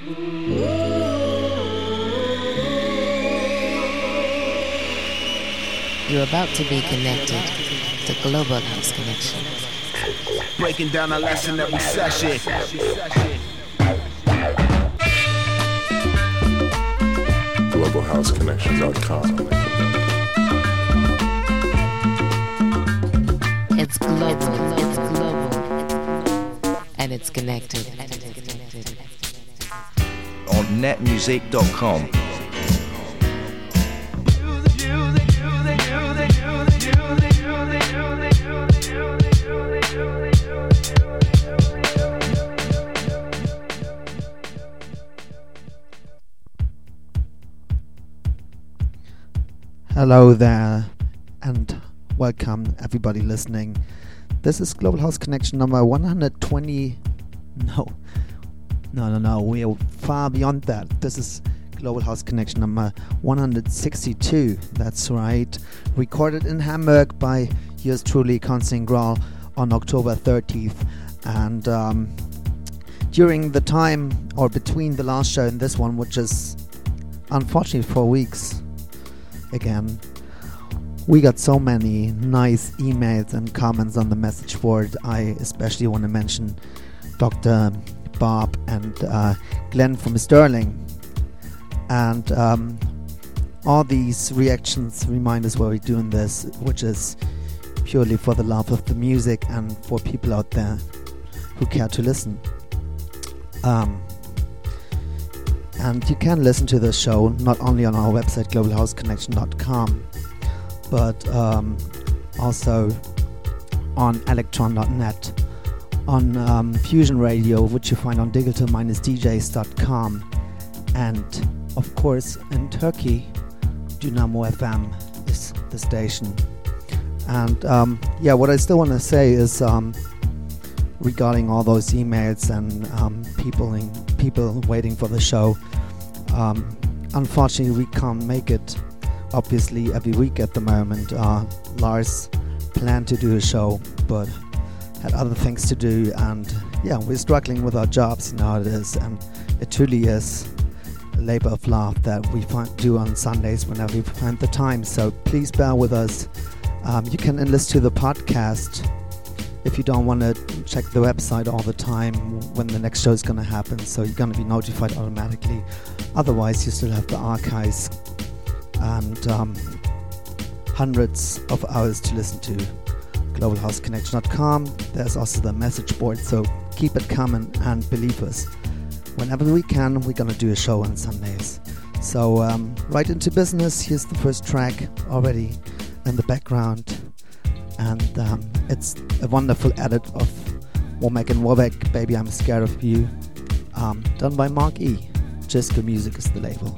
You're about to be connected to Global House Connection. Breaking down a lesson every session. GlobalHouseConnection.com. It's global, and it's connected. On netmusic.com. Hello there, and welcome everybody listening. This is Global House Connection number 120. No, we are far beyond that. This is Global House Connection number 162. That's right. Recorded in Hamburg by yours truly, Konstantin Graul, on October 30th. And during the time, or between the last show and this one, which is unfortunately 4 weeks, again, we got so many nice emails and comments on the message board. I especially want to mention Dr. Bob and Glenn from Sterling. And all these reactions remind us why we're doing this, which is purely for the love of the music and for people out there who care to listen. And you can listen to the show not only on our website globalhouseconnection.com, but also on electron.net, on Fusion Radio, which you find on digital-djs.com, and of course in Turkey, Dynamo FM is the station. And what I still want to say is regarding all those emails and people waiting for the show. Unfortunately, we can't make it, obviously, every week at the moment. Lars planned to do a show, but had other things to do, and we're struggling with our jobs, you know how it is, and it truly is a labor of love that we do on Sundays whenever we find the time. So please bear with us. You can enlist to the podcast if you don't want to check the website all the time when the next show is going to happen, so you're going to be notified automatically. Otherwise, you still have the archives and hundreds of hours to listen to. GlobalHouseConnection.com. There's also the message board, so keep it coming, and believe us, whenever we can, we're going to do a show on Sundays. So right into business. Here's the first track already in the background. And it's a wonderful edit of Womack and Womack, Baby I'm Scared of You, done by Mark E. Jisco Music is the label.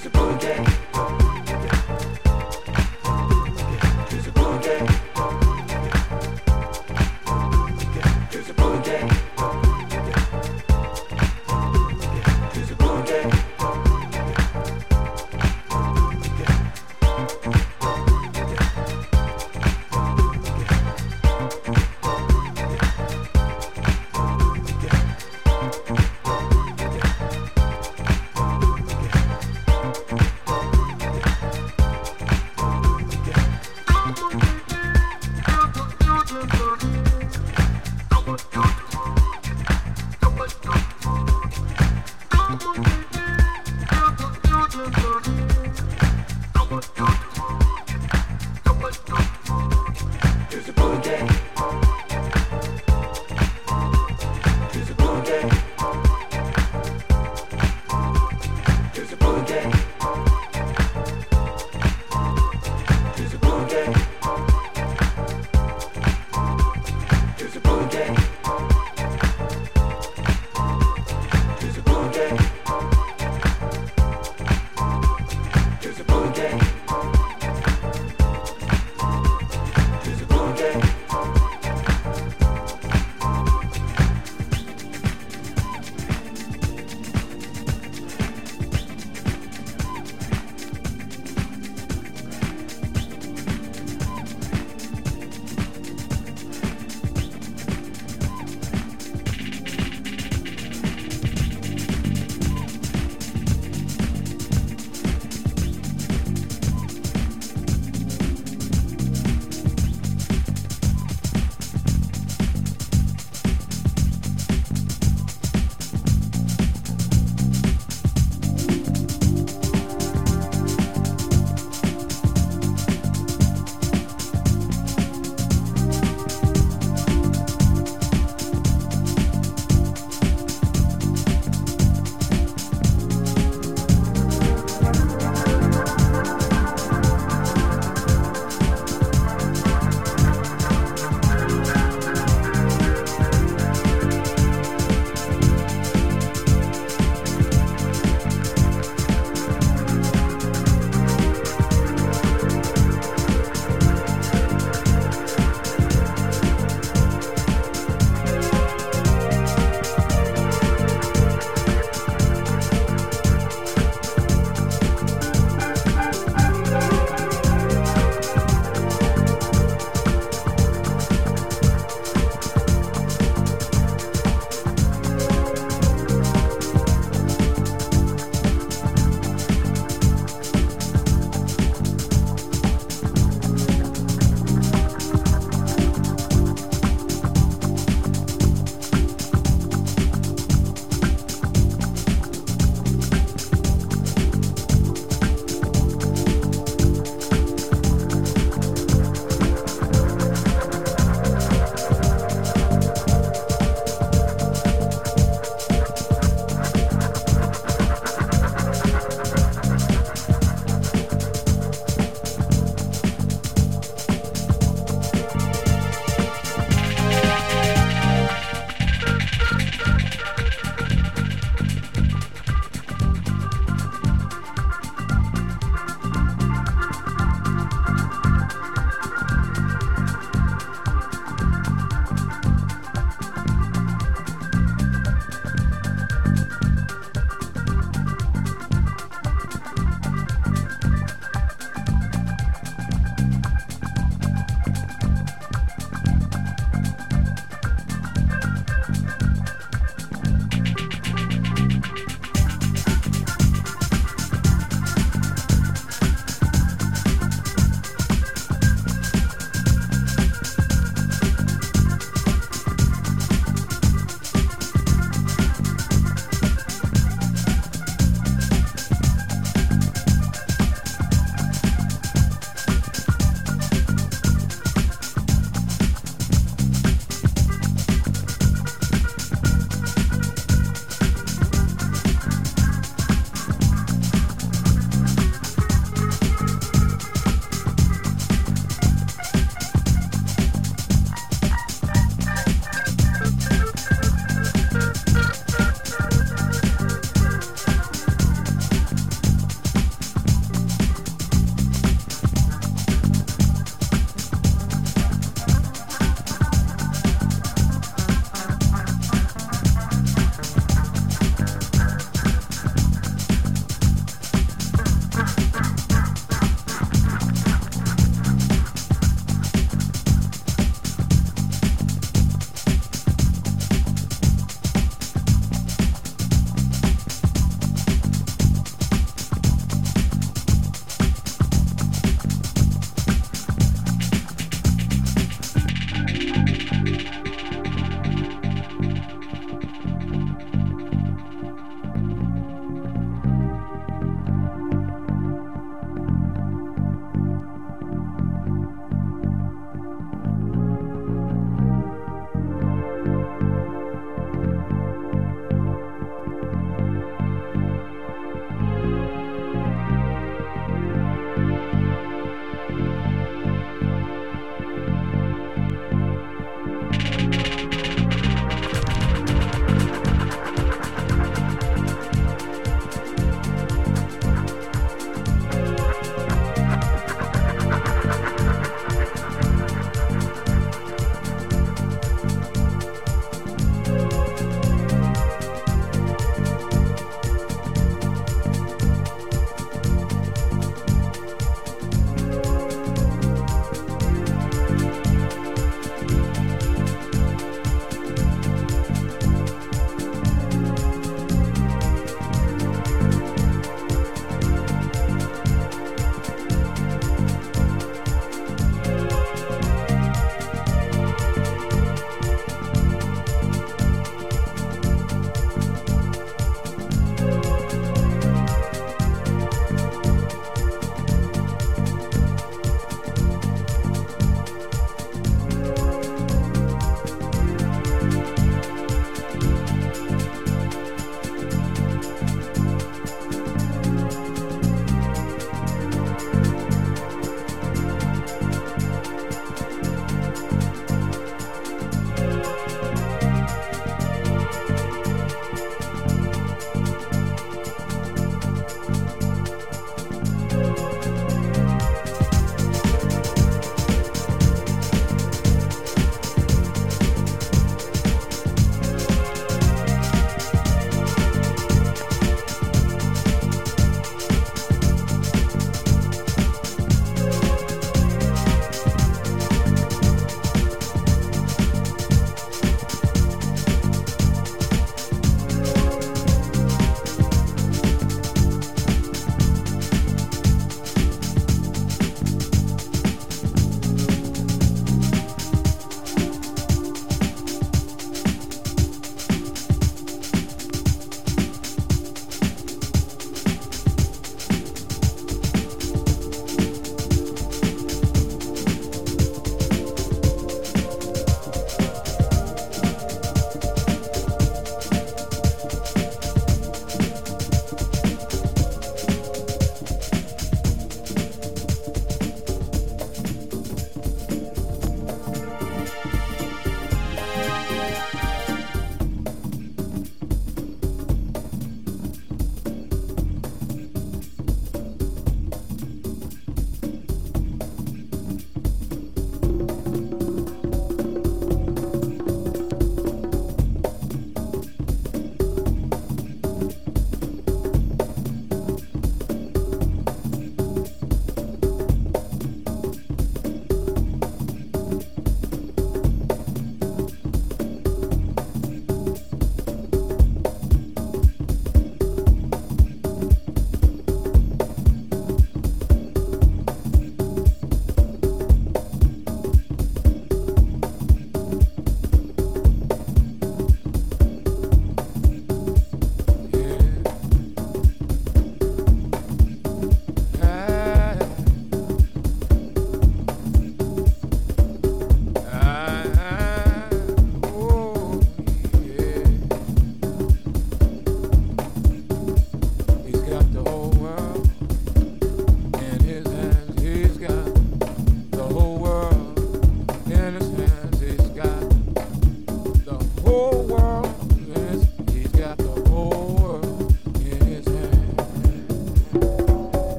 There's a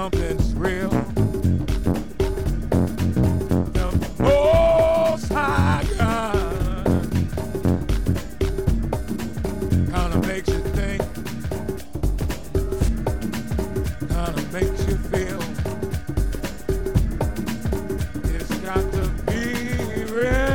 something's real. The Most High God kinda makes you think, kinda makes you feel. It's got to be real.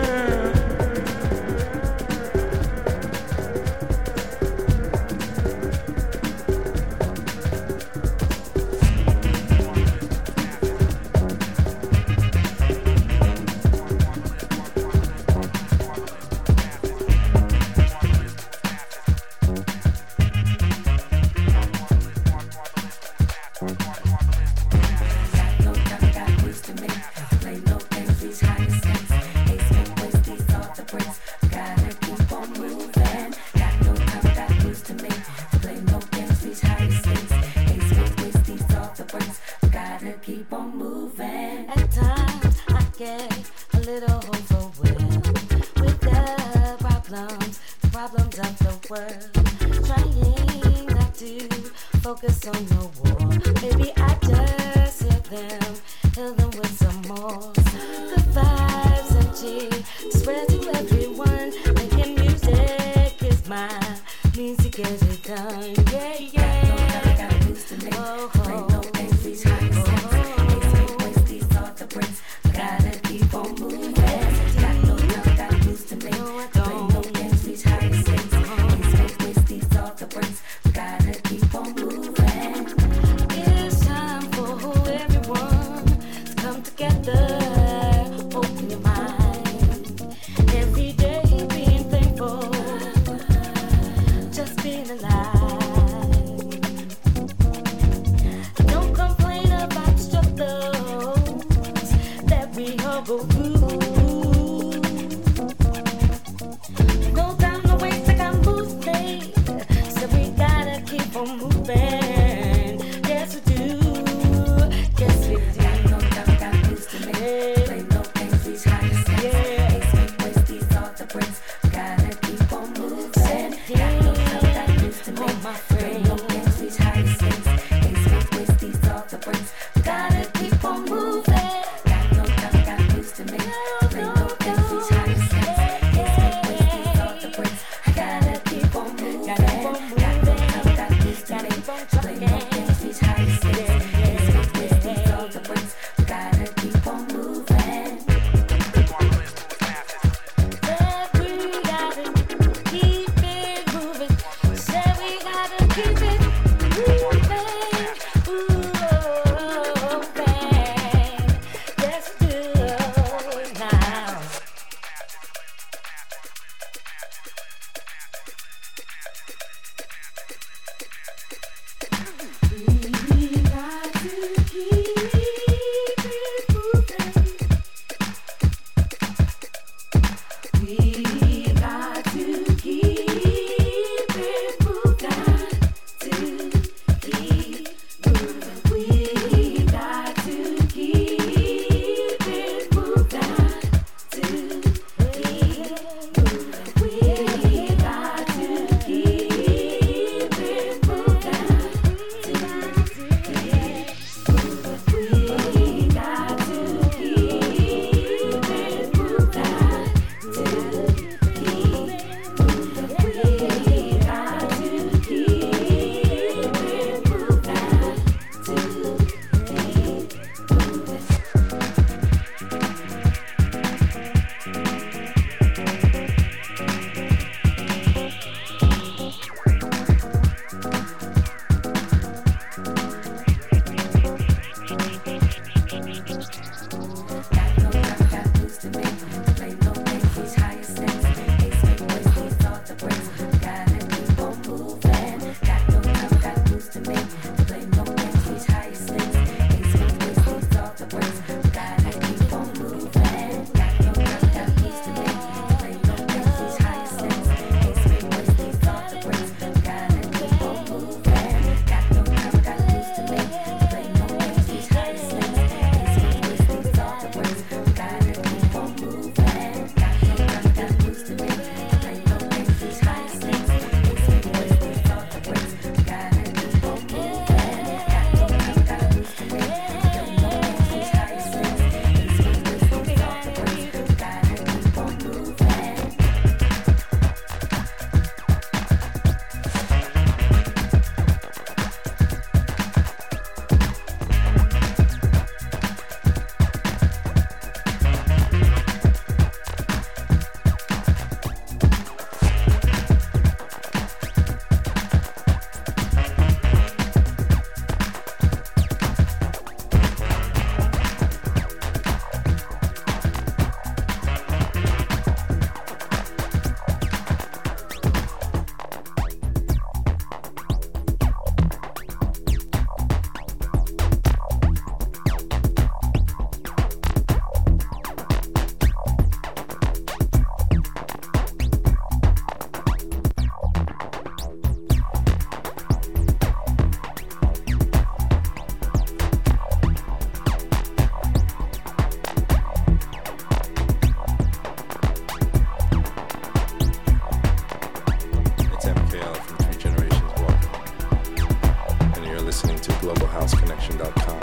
listening to globalhouseconnection.com.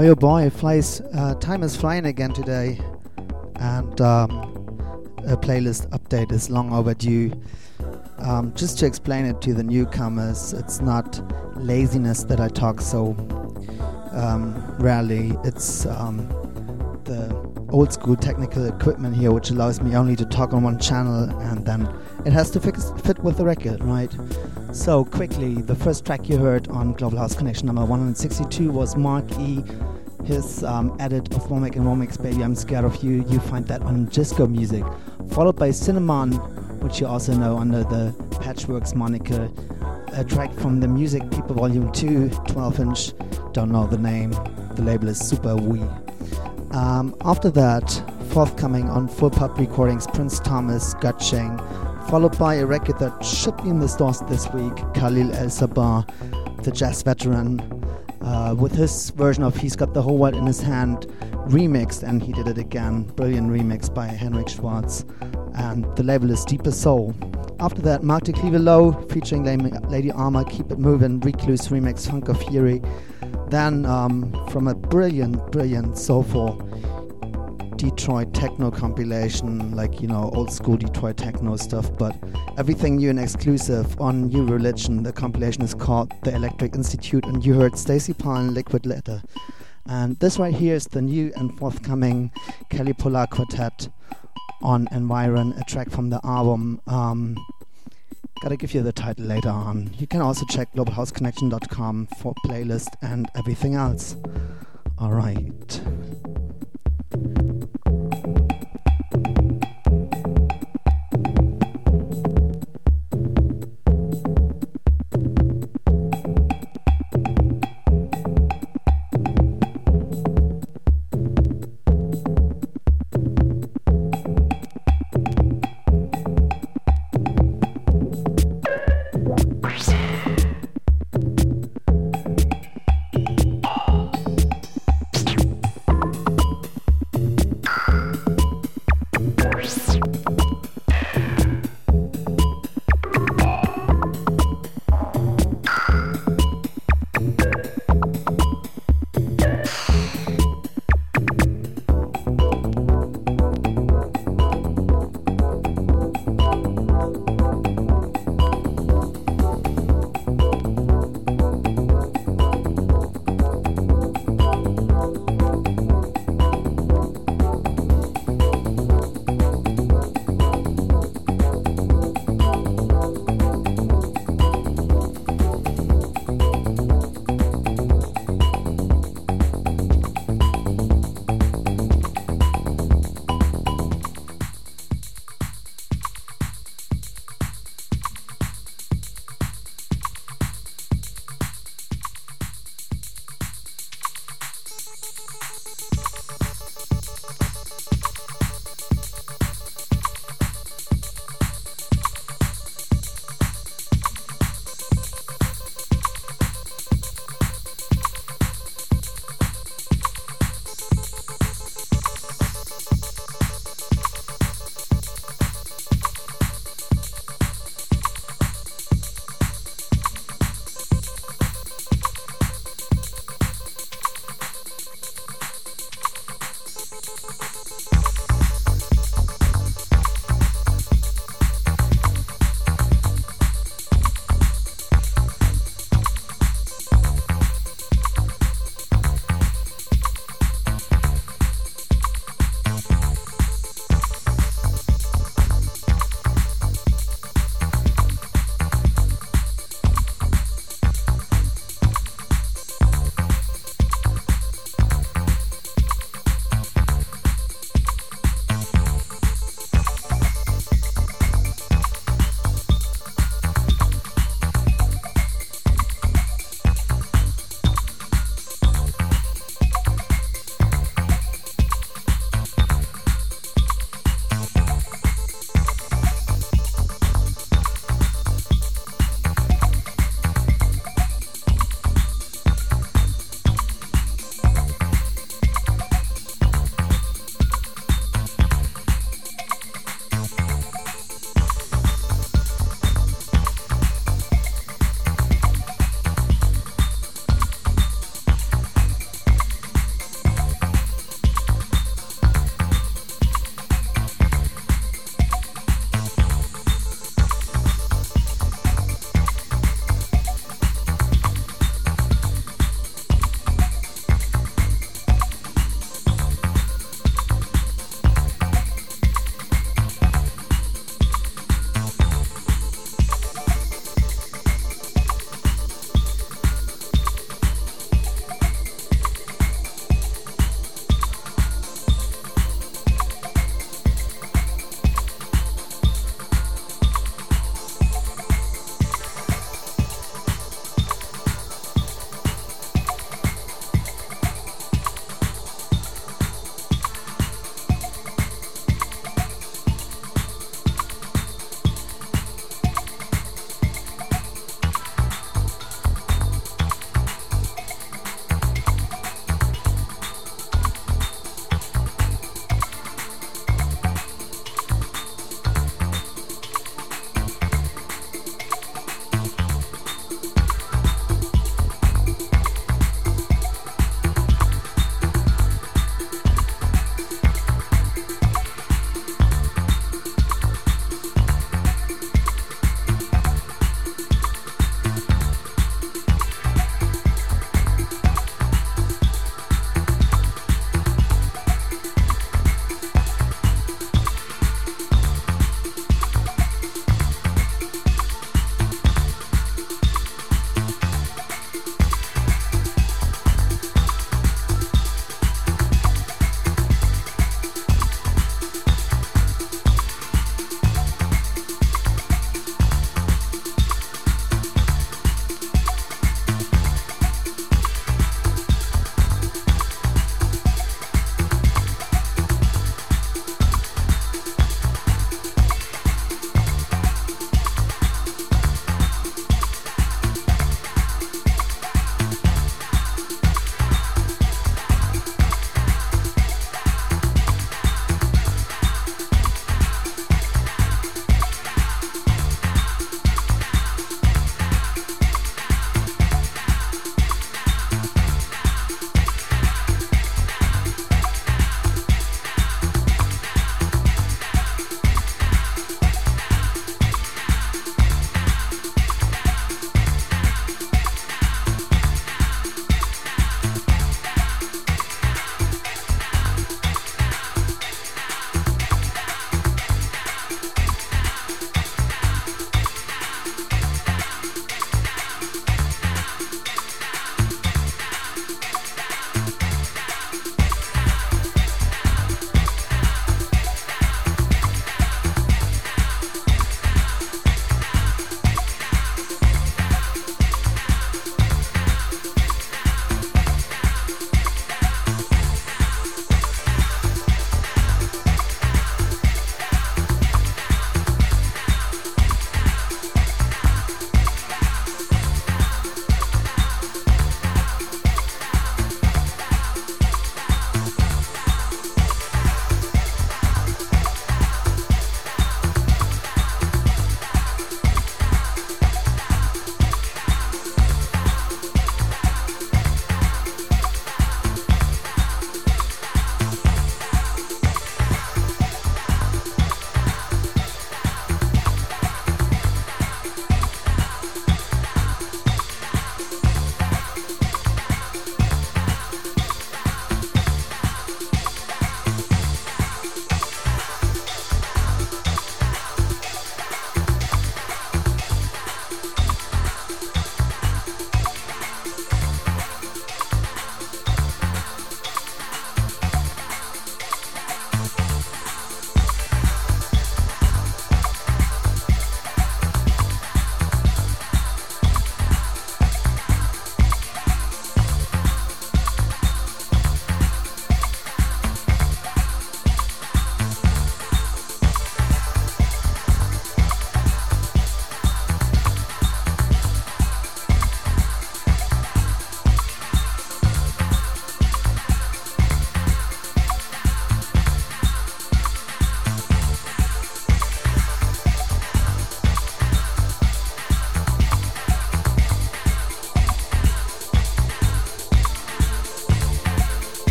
Boy, oh boy, time is flying again today, and a playlist update is long overdue. Just to explain it to the newcomers, it's not laziness that I talk so rarely. It's the old school technical equipment here, which allows me only to talk on one channel, and then it has to fit with the record, right? So quickly, the first track you heard on Global House Connection number 162 was Mark E. His edit of Womack and Womack's Baby I'm Scared of You. You find that on Gisco Music. Followed by Cinnamon, which you also know under the Patchworks moniker. A track from the Music People Volume 2, 12-inch. Don't know the name. The label is Super Wee. After that, forthcoming on Full Pub Recordings, Prince Thomas, Gutching. Followed by a record that should be in the stores this week, Khalil El Sabah, the jazz veteran, with his version of He's Got the Whole World in His Hand remixed, and he did it again. Brilliant remix by Henrik Schwartz, and the label is Deeper Soul. After that, Mark de Cleave Low featuring Lady Armour, Keep It Movin', Recluse remix, Funk of Fury. Then from a brilliant soulful Detroit techno compilation, like, you know, old school Detroit techno stuff, but everything new and exclusive on New Religion. The compilation is called The Electric Institute, and you heard Stacey Palin, Liquid Letter. And this right here is the new and forthcoming Kelly Polar Quartet on Environ, a track from the album. Gotta give you the title later on. You can also check globalhouseconnection.com for playlist and everything else. Alright.